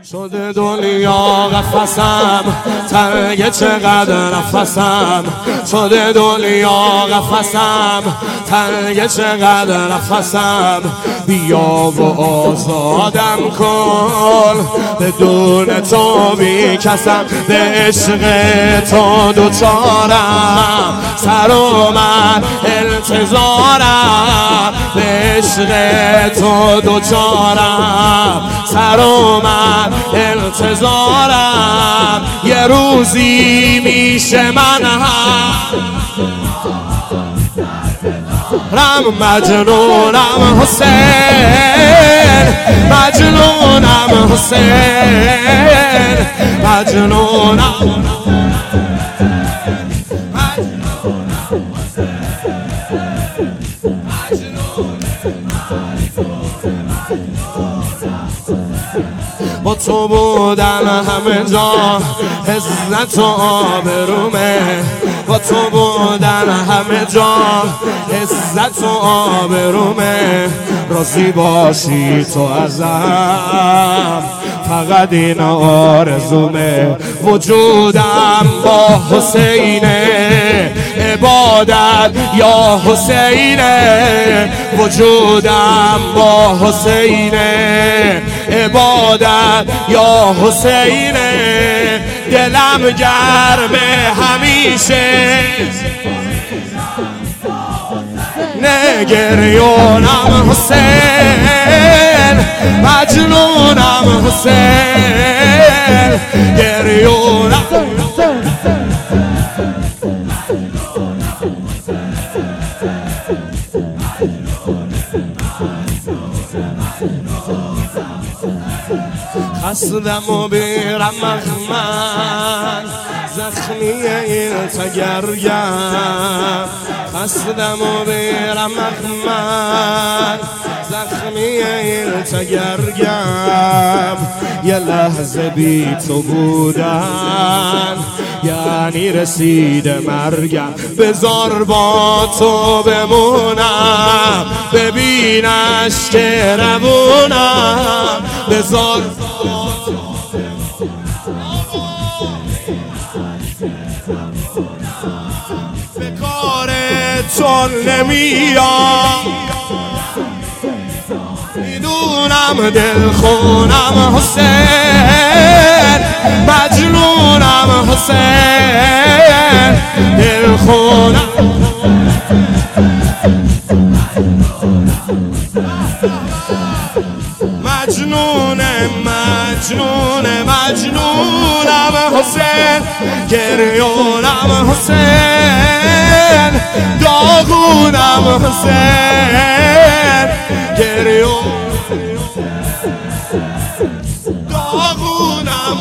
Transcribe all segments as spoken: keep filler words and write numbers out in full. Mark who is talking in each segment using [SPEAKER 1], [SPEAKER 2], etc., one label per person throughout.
[SPEAKER 1] شده دنیا قفسم، تنگ چقدر نفسم. شده دنیا قفسم، تنگ چقدر نفسم. بیا و آزادم کن، بدون تو بی کسم. به عشق تو دوچارم، سر و من التزارم. به عشق تو دوچارم، سر و من التزارم. یه روزی میشه من هم رم مجنونم حسین، مجنونم حسین، مجنونم با تو بودن همه جا عزت و آبرومه. با تو بودن همه جا عزت و آبرومه. راضی باشی تو ازم، فقط این آرزومه. وجودم با حسینه، عبادت یا حسینه. وجودم با حسینه، عبادت یا حسینه. دلم گرمه همیشه، نگریونم حسین، مجنونم حسین، گریونم خستم و بیرم من، زخمی این تگرگم. خستم و بیرم من، زخمی این تگرگم. یه لحظه بی تو بودن یعنی رسیده مرگم. بذار با تو بمونم، ببینش که روونم. بذار به کار تو نمیام، میدونم دل خونم حسین، مجنونم حسین، دل خونم. مجنونه مجنونه مجنونم حسین، گریونم حسین، داغونم حسین، گریون داغونم.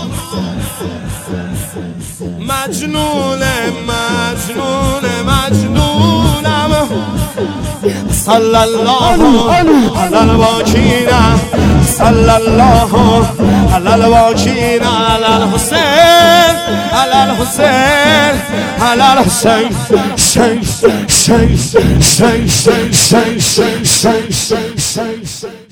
[SPEAKER 1] مجنونه مجنونه مجنونم. صلی الله علی الواکین، صلی الله علی الواکین، علی الحسین، علی الحسین، علی الحسین. شین شین شین شین شین شین شین شین شین.